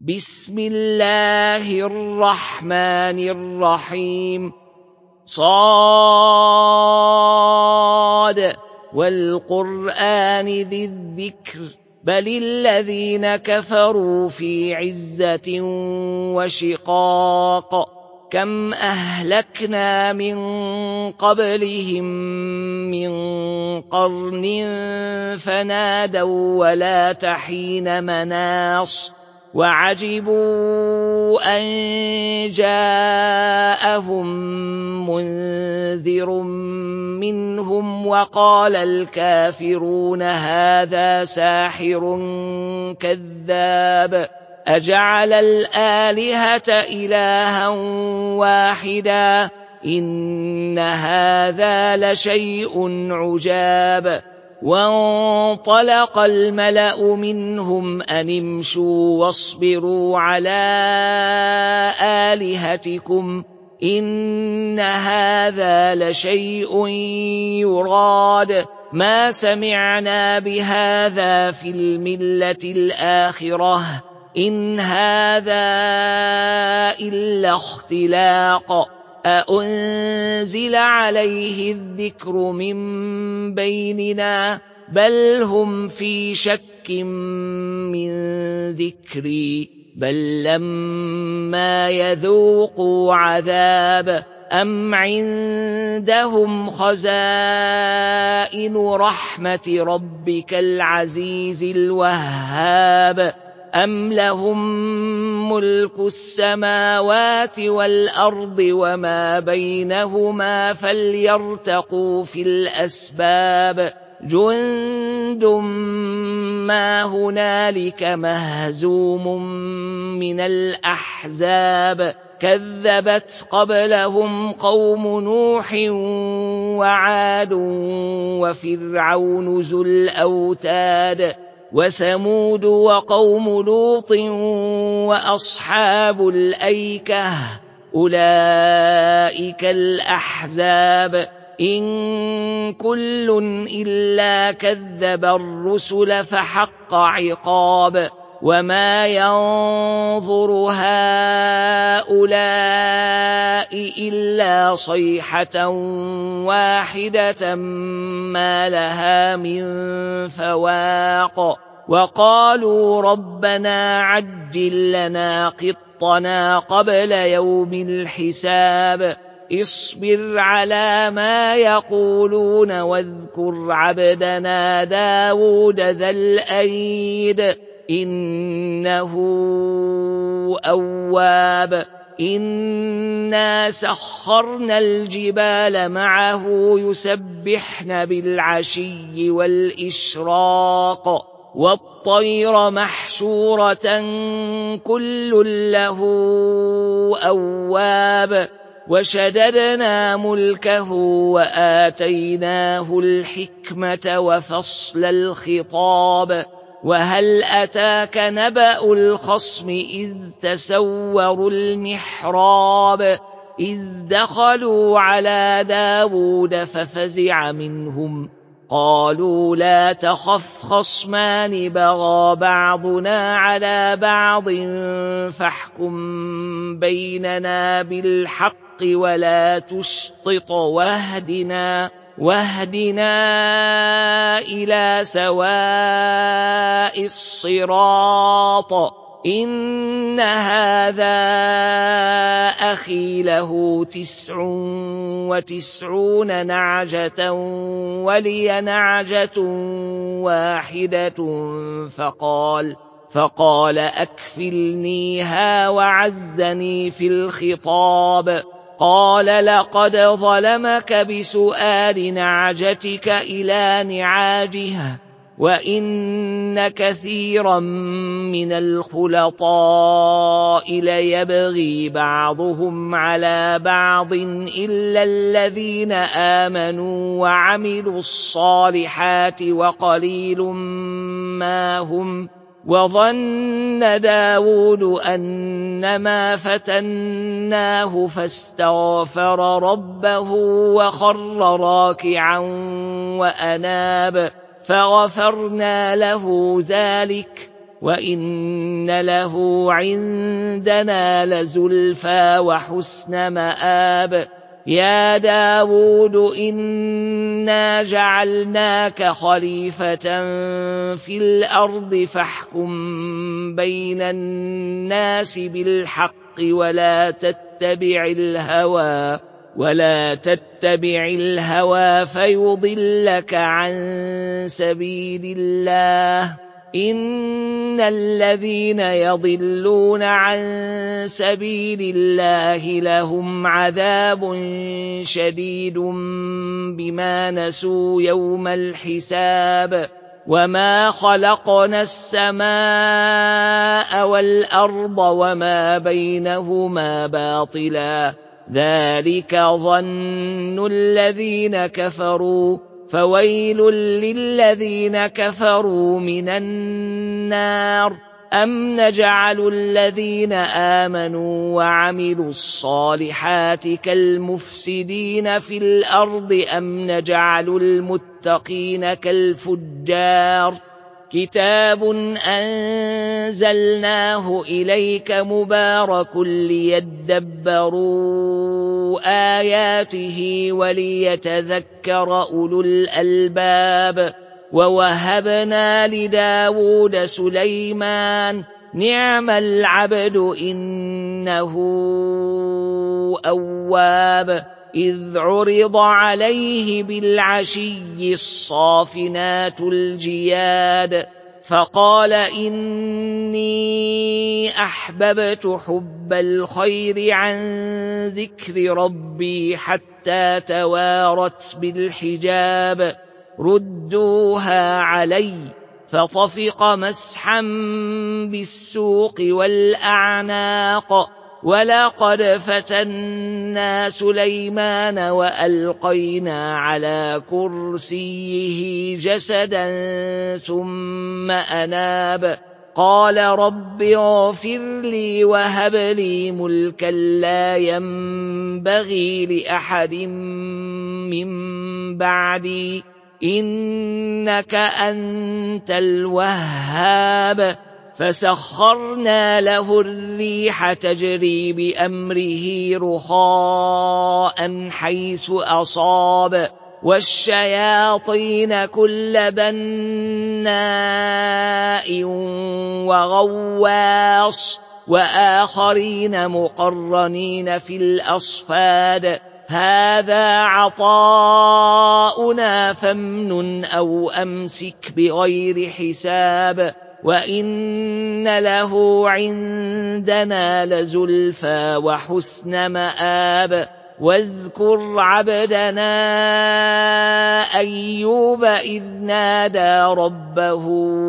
بسم الله الرحمن الرحيم صاد والقرآن ذي الذكر بل الذين كفروا في عزة وشقاق كم أهلكنا من قبلهم من قرن فنادوا ولا تحين مناص وعجبوا أن جاءهم منذر منهم وقال الكافرون هذا ساحر كذاب أجعل الآلهة إلها واحدا إن هذا لشيء عجاب وانطلق الملأ منهم أن امشوا واصبروا على آلهتكم إن هذا لشيء يراد ما سمعنا بهذا في الملة الآخرة إن هذا إلا اختلاق أأنزل عليه الذكر من بيننا بل هم في شك من ذكري بل لما يذوقوا عذاب أم عندهم خزائن رحمة ربك العزيز الوهاب أم لهم ملك السماوات والأرض وما بينهما فليرتقوا في الأسباب جند ما هنالك مهزوم من الأحزاب كذبت قبلهم قوم نوح وعاد وفرعون ذو الأوتاد وثمود وقوم لوط وأصحاب الأيكة أولئك الأحزاب إن كل إلا كذب الرسل فحق عقاب وما ينظر هؤلاء إلا صيحة واحدة ما لها من فواق وقالوا ربنا عجل لنا قطنا قبل يوم الحساب اصبر على ما يقولون واذكر عبدنا داود ذا الأيد إنه أواب إنا سخرنا الجبال معه يسبحن بالعشي والإشراق والطير محشورة كل له أواب وشددنا ملكه وآتيناه الحكمة وفصل الخطاب وهل أتاك نبأ الخصم إذ تسوروا المحراب إذ دخلوا على داود ففزع منهم قالوا لا تخف خصمان بغى بعضنا على بعض فاحكم بيننا بالحق ولا تشطط واهدنا إلى سواء الصراط إن هذا أخي له 99 نعجة ولي نعجة واحدة فقال أكفلنيها وعزني في الخطاب قال لقد ظلمك بسؤال نعجتك إلى نعاجها وإن كثيرا من الخلطاء ليبغي بعضهم على بعض إلا الذين آمنوا وعملوا الصالحات وقليل ما هم وظن داود أنما فتناه فاستغفر ربه وخر راكعا وأناب فغفرنا له ذلك وَإِنَّ لَهُ عِندَنَا لَزُلْفَىٰ وَحُسْنَ مَآبٍ يَا دَاوُودُ إِنَّا جَعَلْنَاكَ خَلِيفَةً فِي الْأَرْضِ فَاحْكُم بَيْنَ النَّاسِ بِالْحَقِّ وَلَا تَتَّبِعِ الْهَوَىٰ فَيُضِلَّكَ عَن سَبِيلِ اللَّهِ إِنَّ الَّذِينَ يَضِلُّونَ عَن سَبِيلِ اللَّهِ لَهُمْ عَذَابٌ شَدِيدٌ بِمَا نَسُوا يَوْمَ الْحِسَابِ وَمَا خَلَقْنَا السَّمَاءَ وَالْأَرْضَ وَمَا بَيْنَهُمَا بَاطِلًا ذَلِكَ ظَنُّ الَّذِينَ كَفَرُوا فَوَيْلٌ لِّلَّذِينَ كَفَرُوا مِنَ النَّارِ أَمْ نَجْعَلُ الَّذِينَ آمَنُوا وَعَمِلُوا الصَّالِحَاتِ كَالْمُفْسِدِينَ فِي الْأَرْضِ أَمْ نَجْعَلُ الْمُتَّقِينَ كَالْفُجَّارِ كِتَابٌ أَنزَلْنَاهُ إِلَيْكَ مُبَارَكٌ لِّيَدَّبَّرُوا آيَاتِهِ وَلِيَتَذَكَّرَ أُولُو الْأَلْبَابِ وَوَهَبْنَا لِدَاوُودَ سُلَيْمَانَ نِعْمَ الْعَبْدُ إِنَّهُ أَوَّابٌ إِذْ عُرِضَ عَلَيْهِ بِالْعَشِيِّ الصَّافِنَاتُ الْجِيَادُ فَقَالَ إِنِّي أَحْبَبْتُ حُبَّ الْخَيْرِ عَن ذِكْرِ رَبِّي حَتَّىٰ تَوَارَتْ بِالْحِجَابِ رُدُّوهَا عَلَيَّ فَطَفِقَ مَسْحًا بِالسُّوقِ وَالْأَعْنَاقِ وَلَقَدْ فَتَنَّا سُلَيْمَانَ وَأَلْقَيْنَا عَلَىٰ كُرْسِيِّهِ جَسَدًا ثُمَّ أَنَابَ قَالَ رَبِّ اغْفِرْ لِي وَهَبْ لِي مُلْكًا لَّا يَنبَغِي لِأَحَدٍ مِّن بَعْدِي إِنَّكَ أَنتَ الْوَهَّابُ فَسَخَّرْنَا لَهُ الرِّيحَ تَجْرِي بِأَمْرِهِ رُخَاءً حَيْثُ أَصَابَ وَالشَّيَاطِينَ كُلَّ بَنَّاءٍ وَغَوَّاصٍ وَآخَرِينَ مُقَرَّنِينَ فِي الْأَصْفَادِ هَٰذَا عَطَاؤُنَا فَامْنُنْ أَوْ أَمْسِكْ بِغَيْرِ حِسَابٍ وَإِنَّ لَهُ عِندَنَا لَزُلْفَىٰ وَحُسْنَ مَآبٍ وَاذْكُرْ عَبْدَنَا أَيُّوبَ إِذْ نَادَىٰ رَبَّهُ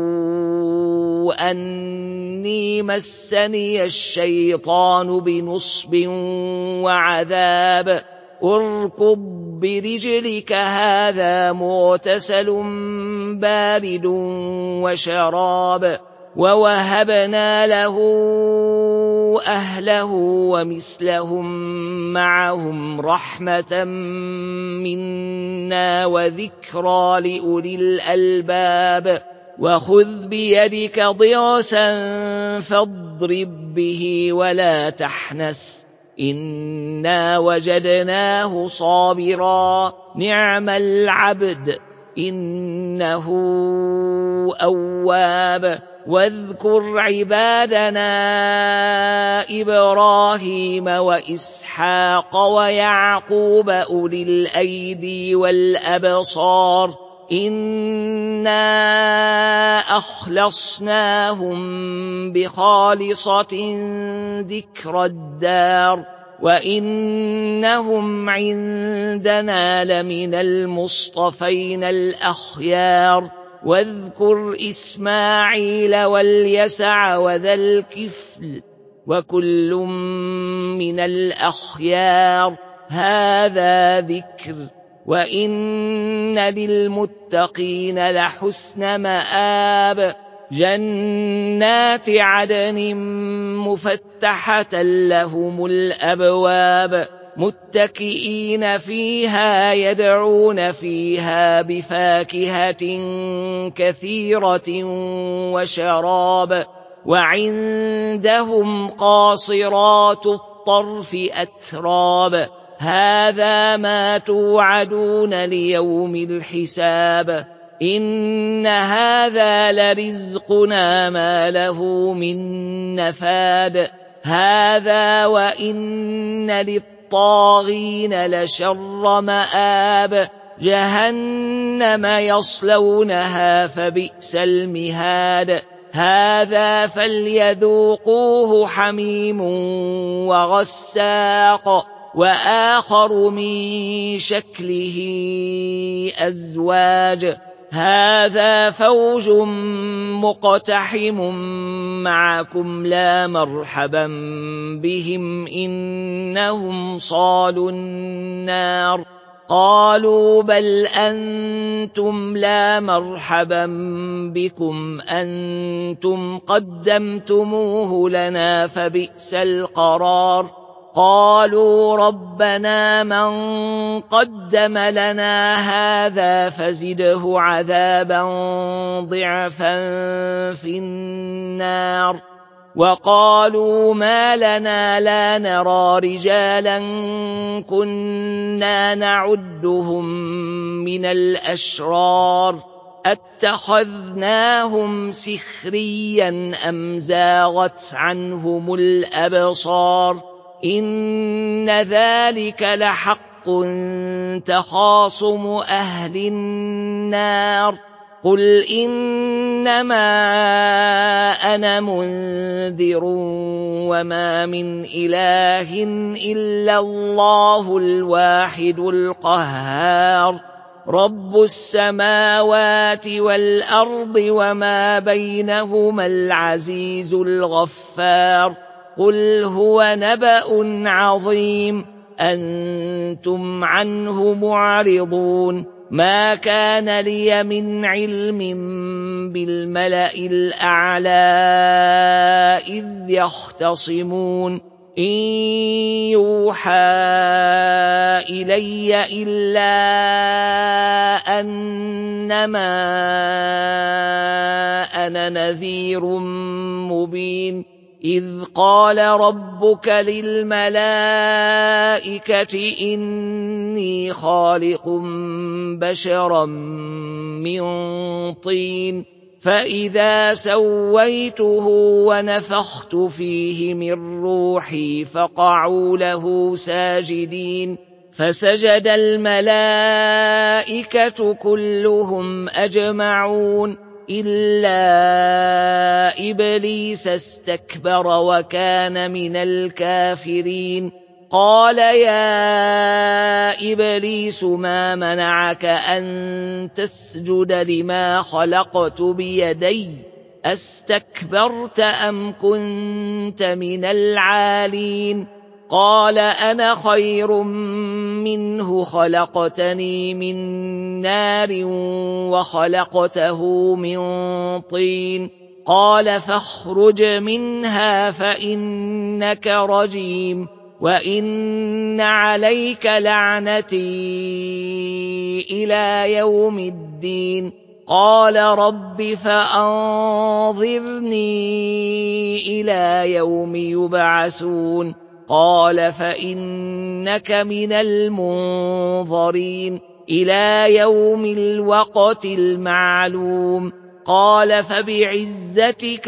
أَنِّي مَسَّنِيَ الشَّيْطَانُ بِنُصْبٍ وَعَذَابٍ ارْكُضْ بِرِجْلِكَ هَٰذَا مُغْتَسَلٌ بَارِدٌ وَشَرَابٌ وَوَهَبْنَا لَهُ أَهْلَهُ وَمِثْلَهُم مَّعَهُمْ رَحْمَةً مِّنَّا وَذِكْرَىٰ لِأُولِي الْأَلْبَابِ وَخُذْ بِيَدِكَ ضِغْثًا فَاضْرِب بِّهِ وَلَا تَحْنَثْ إِنَّا وَجَدْنَاهُ صَابِرًا نِعْمَ الْعَبْدُ إِنَّهُ أَوَّابٌ وَاذْكُرْ عِبَادَنَا إِبْرَاهِيمَ وَإِسْحَاقَ وَيَعْقُوبَ أُولِي الْأَيْدِي وَالْأَبْصَارِ إِنَّا أَخْلَصْنَاهُم بِخَالِصَةٍ ذِكْرَى الدَّارِ وَإِنَّهُمْ عِندَنَا لَمِنَ الْمُصْطَفَيْنَ الْأَخْيَارِ واذكر إسماعيل واليسع وذا الكفل وكل من الأخيار هذا ذكر وإن للمتقين لحسن مآب جنات عدن مفتحة لهم الأبواب متكئين فيها يدعون فيها بفاكهة كثيرة وشراب وعندهم قاصرات الطرف أتراب هذا ما توعدون ليوم الحساب إن هذا لرزقنا ما له من نفاد هذا وإن للطاغين لشر مآب جهنم يصلونها فبئس المهاد هذا فليذوقوه حميم وغساق وآخر من شكله أزواج هذا فوج مقتحم معكم لا مرحبا بهم إنهم صالوا النار قالوا بل أنتم لا مرحبا بكم أنتم قدمتموه لنا فبئس القرار قالوا ربنا من قدم لنا هذا فزده عذابا ضعفا في النار وقالوا ما لنا لا نرى رجالا كنا نعدهم من الأشرار اتخذناهم سخريا أم زاغت عنهم الأبصار إن ذلك لحق تخاصم أهل النار قل إنما أنا منذر وما من إله إلا الله الواحد القهار رب السماوات والأرض وما بينهما العزيز الغفار قل هو نبأ عظيم أنتم عنه معرضون ما كان لي من علم بالملأ الأعلى إذ يختصمون إن يوحى إلي إلا أنما أنا نذير مبين إذ قال ربك للملائكة إني خالق بشرا من طين فإذا سويته ونفخت فيه من روحي فقعوا له ساجدين فسجد الملائكة كلهم أجمعون إلا إبليس استكبر وكان من الكافرين قال يا إبليس ما منعك أن تسجد لما خلقت بيدي أستكبرت أم كنت من العالين قال أنا خير منه خلقتني من نار وخلقته من طين قال فاخرج منها فإنك رجيم وإن عليك لعنتي إلى يوم الدين قال رب فأنظرني إلى يوم يبعثون قال فإنك من المنظرين إلى يوم الوقت المعلوم قال فبعزتك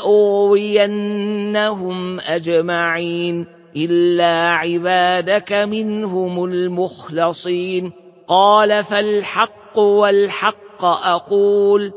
لأغوينهم أجمعين إلا عبادك منهم المخلصين قال فالحق والحق أقول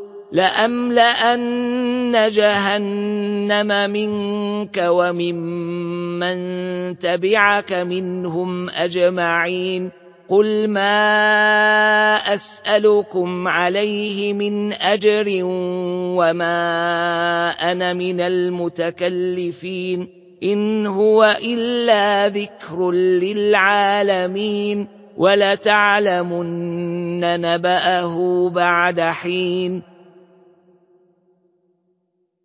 لأملأن جهنم منك وممن تبعك منهم أجمعين قل ما أسألكم عليه من أجر وما أنا من المتكلفين إن هو إلا ذكر للعالمين ولتعلمن نبأه بعد حين